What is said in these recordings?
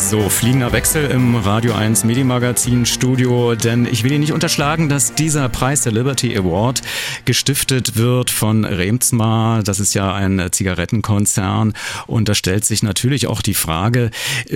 So, fliegender Wechsel im Radio 1 Medienmagazin Studio, denn ich will Ihnen nicht unterschlagen, dass dieser Preis, der Liberty Award, gestiftet wird von Reemtsma. Das ist ja ein Zigarettenkonzern und da stellt sich natürlich auch die Frage,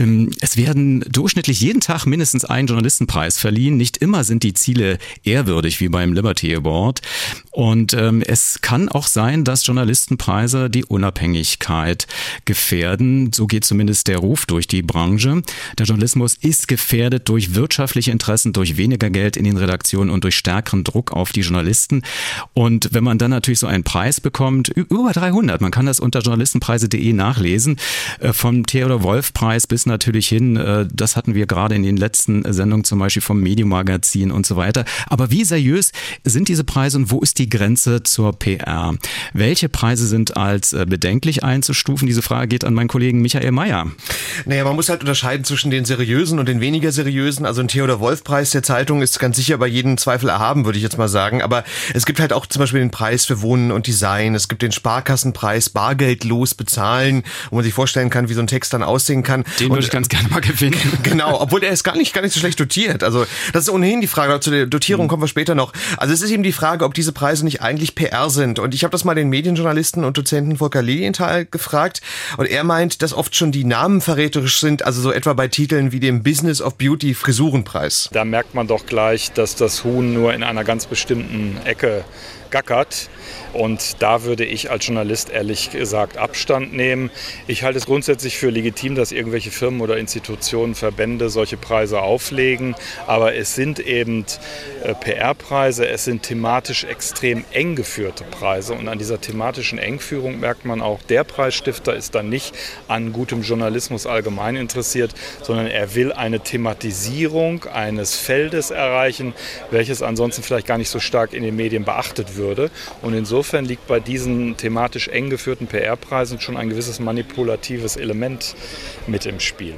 es werden durchschnittlich jeden Tag mindestens einen Journalistenpreis verliehen. Nicht immer sind die Ziele ehrwürdig wie beim Liberty Award und es kann auch sein, dass Journalistenpreise die Unabhängigkeit gefährden. So geht zumindest der Ruf durch die Branche. Der Journalismus ist gefährdet durch wirtschaftliche Interessen, durch weniger Geld in den Redaktionen und durch stärkeren Druck auf die Journalisten. Und wenn man dann natürlich so einen Preis bekommt, über 300, man kann das unter journalistenpreise.de nachlesen, vom Theodor-Wolf-Preis bis natürlich hin, das hatten wir gerade in den letzten Sendungen zum Beispiel vom Medienmagazin und so weiter. Aber wie seriös sind diese Preise und wo ist die Grenze zur PR? Welche Preise sind als bedenklich einzustufen? Diese Frage geht an meinen Kollegen Michael Mayer. Naja, man muss halt unterscheiden zwischen den seriösen und den weniger seriösen. Also ein Theodor-Wolf-Preis der Zeitung ist ganz sicher bei jedem Zweifel erhaben, würde ich jetzt mal sagen. Aber es gibt halt auch zum Beispiel den Preis für Wohnen und Design. Es gibt den Sparkassenpreis, bargeldlos bezahlen, wo man sich vorstellen kann, wie so ein Text dann aussehen kann. Den würde ich ganz gerne mal gewinnen. Genau, obwohl der ist gar nicht so schlecht dotiert. Also das ist ohnehin die Frage, zu der Dotierung kommen wir später noch. Also es ist eben die Frage, ob diese Preise nicht eigentlich PR sind. Und ich habe das mal den Medienjournalisten und Dozenten Volker Lilienthal gefragt. Und er meint, dass oft schon die Namen verräterisch sind, also so etwa bei Titeln wie dem Business of Beauty Frisurenpreis. Da merkt man doch gleich, dass das Huhn nur in einer ganz bestimmten Ecke gackert. Und da würde ich als Journalist ehrlich gesagt Abstand nehmen. Ich halte es grundsätzlich für legitim, dass irgendwelche Firmen oder Institutionen, Verbände solche Preise auflegen. Aber es sind eben PR-Preise, es sind thematisch extrem eng geführte Preise. Und an dieser thematischen Engführung merkt man auch, der Preisstifter ist dann nicht an gutem Journalismus allgemein interessiert, sondern er will eine Thematisierung eines Feldes erreichen, welches ansonsten vielleicht gar nicht so stark in den Medien beachtet würde. Und insofern liegt bei diesen thematisch eng geführten PR-Preisen schon ein gewisses manipulatives Element mit im Spiel.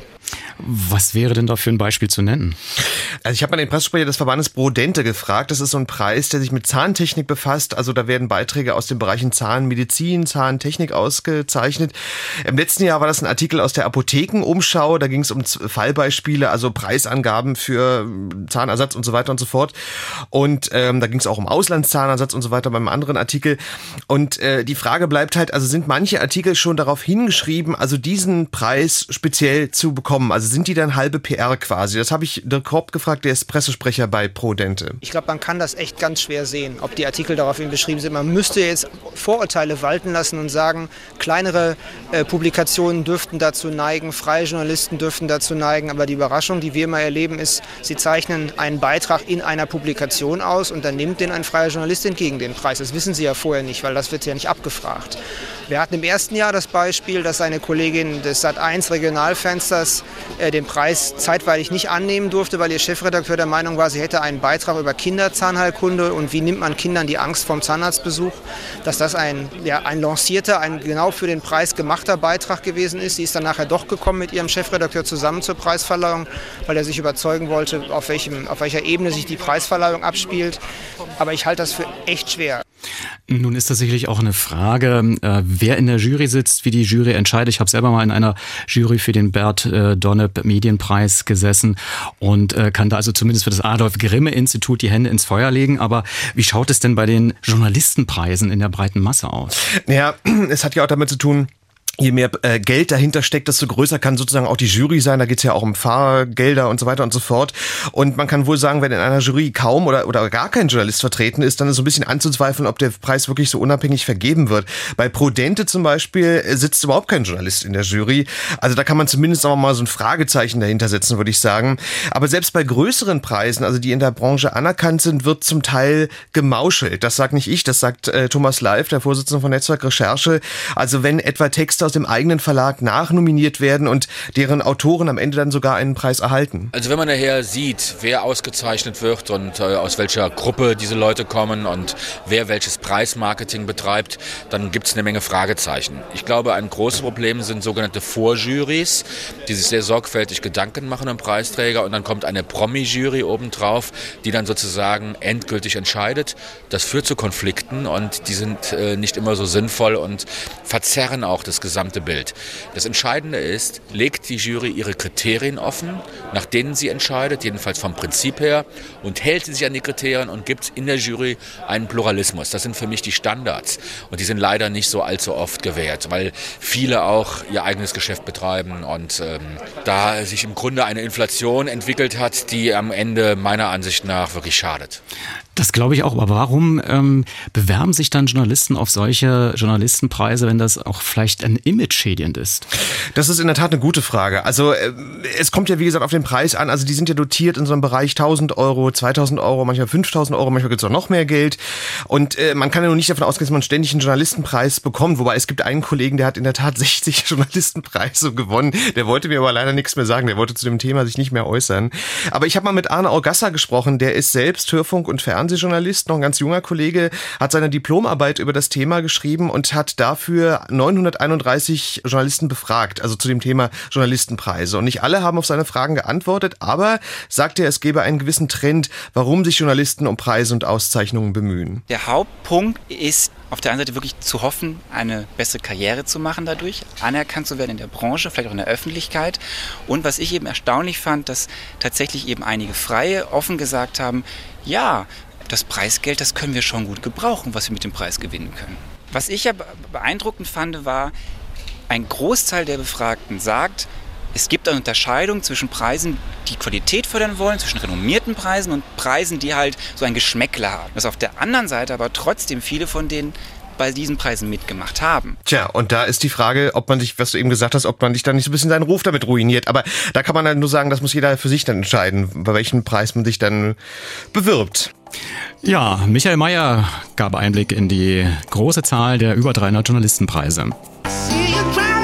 Was wäre denn da für ein Beispiel zu nennen? Also ich habe mal den Pressesprecher des Verbandes Pro-Dente gefragt. Das ist so ein Preis, der sich mit Zahntechnik befasst. Also da werden Beiträge aus den Bereichen Zahnmedizin, Zahntechnik ausgezeichnet. Im letzten Jahr war das ein Artikel aus der Apothekenumschau. Da ging es um Fallbeispiele, also Preisangaben für Zahnersatz und so weiter und so fort. Und da ging es auch um Auslandszahnersatz und so weiter beim anderen Artikel. Und die Frage bleibt halt, also sind manche Artikel schon darauf hingeschrieben, also diesen Preis speziell zu bekommen? Also sind die dann halbe PR quasi? Das habe ich Dirk Korb gefragt, der ist Pressesprecher bei Pro-Dente. Ich glaube, man kann das echt ganz schwer sehen, ob die Artikel daraufhin beschrieben sind. Man müsste jetzt Vorurteile walten lassen und sagen, kleinere Publikationen dürften dazu neigen, freie Journalisten dürften dazu neigen. Aber die Überraschung, die wir immer erleben, ist, sie zeichnen einen Beitrag in einer Publikation aus und dann nimmt den ein freier Journalist entgegen den Preis. Das wissen sie ja vorher nicht, weil das wird ja nicht abgefragt. Wir hatten im ersten Jahr das Beispiel, dass eine Kollegin des Sat.1 Regionalfensters den Preis zeitweilig nicht annehmen durfte, weil ihr Chefredakteur der Meinung war, sie hätte einen Beitrag über Kinderzahnheilkunde und wie nimmt man Kindern die Angst vom Zahnarztbesuch, dass das ein lancierter, ein genau für den Preis gemachter Beitrag gewesen ist. Sie ist dann nachher doch gekommen mit ihrem Chefredakteur zusammen zur Preisverleihung, weil er sich überzeugen wollte, auf welcher Ebene sich die Preisverleihung abspielt. Aber ich halte das für echt schwer. Nun ist das sicherlich auch eine Frage, wer in der Jury sitzt, wie die Jury entscheidet. Ich habe selber mal in einer Jury für den Bert Donnep Medienpreis gesessen und kann da also zumindest für das Adolf-Grimme-Institut die Hände ins Feuer legen. Aber wie schaut es denn bei den Journalistenpreisen in der breiten Masse aus? Naja, es hat ja auch damit zu tun, je mehr Geld dahinter steckt, desto größer kann sozusagen auch die Jury sein. Da geht's ja auch um Fahrgelder und so weiter und so fort. Und man kann wohl sagen, wenn in einer Jury kaum oder gar kein Journalist vertreten ist, dann ist so ein bisschen anzuzweifeln, ob der Preis wirklich so unabhängig vergeben wird. Bei Pro-Dente zum Beispiel sitzt überhaupt kein Journalist in der Jury. Also da kann man zumindest auch mal so ein Fragezeichen dahinter setzen, würde ich sagen. Aber selbst bei größeren Preisen, also die in der Branche anerkannt sind, wird zum Teil gemauschelt. Das sagt nicht ich, das sagt Thomas Leif, der Vorsitzende von Netzwerk Recherche. Also wenn etwa Texte aus dem eigenen Verlag nachnominiert werden und deren Autoren am Ende dann sogar einen Preis erhalten. Also wenn man nachher sieht, wer ausgezeichnet wird und aus welcher Gruppe diese Leute kommen und wer welches Preismarketing betreibt, dann gibt es eine Menge Fragezeichen. Ich glaube, ein großes Problem sind sogenannte Vorjurys, die sich sehr sorgfältig Gedanken machen am Preisträger und dann kommt eine Promi-Jury obendrauf, die dann sozusagen endgültig entscheidet. Das führt zu Konflikten und die sind nicht immer so sinnvoll und verzerren auch das gesamte Bild. Das Entscheidende ist, legt die Jury ihre Kriterien offen, nach denen sie entscheidet, jedenfalls vom Prinzip her, und hält sie sich an die Kriterien und gibt in der Jury einen Pluralismus. Das sind für mich die Standards und die sind leider nicht so allzu oft gewährt, weil viele auch ihr eigenes Geschäft betreiben und da sich im Grunde eine Inflation entwickelt hat, die am Ende meiner Ansicht nach wirklich schadet. Das glaube ich auch, aber warum bewerben sich dann Journalisten auf solche Journalistenpreise, wenn das auch vielleicht ein Image schädigend ist? Das ist in der Tat eine gute Frage. Also es kommt ja wie gesagt auf den Preis an, also die sind ja dotiert in so einem Bereich 1.000 Euro, 2.000 Euro, manchmal 5.000 Euro, manchmal gibt es auch noch mehr Geld und man kann ja nur nicht davon ausgehen, dass man ständig einen Journalistenpreis bekommt, wobei es gibt einen Kollegen, der hat in der Tat 60 Journalistenpreise gewonnen, der wollte mir aber leider nichts mehr sagen, der wollte zu dem Thema sich nicht mehr äußern. Aber ich habe mal mit Arne Augassa gesprochen, der ist selbst Hörfunk- und Fernsehjournalist, noch ein ganz junger Kollege, hat seine Diplomarbeit über das Thema geschrieben und hat dafür 931 Journalisten befragt, also zu dem Thema Journalistenpreise. Und nicht alle haben auf seine Fragen geantwortet, aber sagte er, es gebe einen gewissen Trend, warum sich Journalisten um Preise und Auszeichnungen bemühen. Der Hauptpunkt ist auf der einen Seite wirklich zu hoffen, eine bessere Karriere zu machen dadurch, anerkannt zu werden in der Branche, vielleicht auch in der Öffentlichkeit. Und was ich eben erstaunlich fand, dass tatsächlich eben einige Freie offen gesagt haben, ja, das Preisgeld, das können wir schon gut gebrauchen, was wir mit dem Preis gewinnen können. Was ich ja beeindruckend fand, war, ein Großteil der Befragten sagt, es gibt eine Unterscheidung zwischen Preisen, die Qualität fördern wollen, zwischen renommierten Preisen und Preisen, die halt so ein Geschmäckle haben. Dass auf der anderen Seite aber trotzdem viele von denen bei diesen Preisen mitgemacht haben. Tja, und da ist die Frage, ob man sich, was du eben gesagt hast, ob man sich dann nicht so ein bisschen seinen Ruf damit ruiniert. Aber da kann man dann nur sagen, das muss jeder für sich dann entscheiden, bei welchem Preis man sich dann bewirbt. Ja, Michael Mayer gab Einblick in die große Zahl der über 300 Journalistenpreise.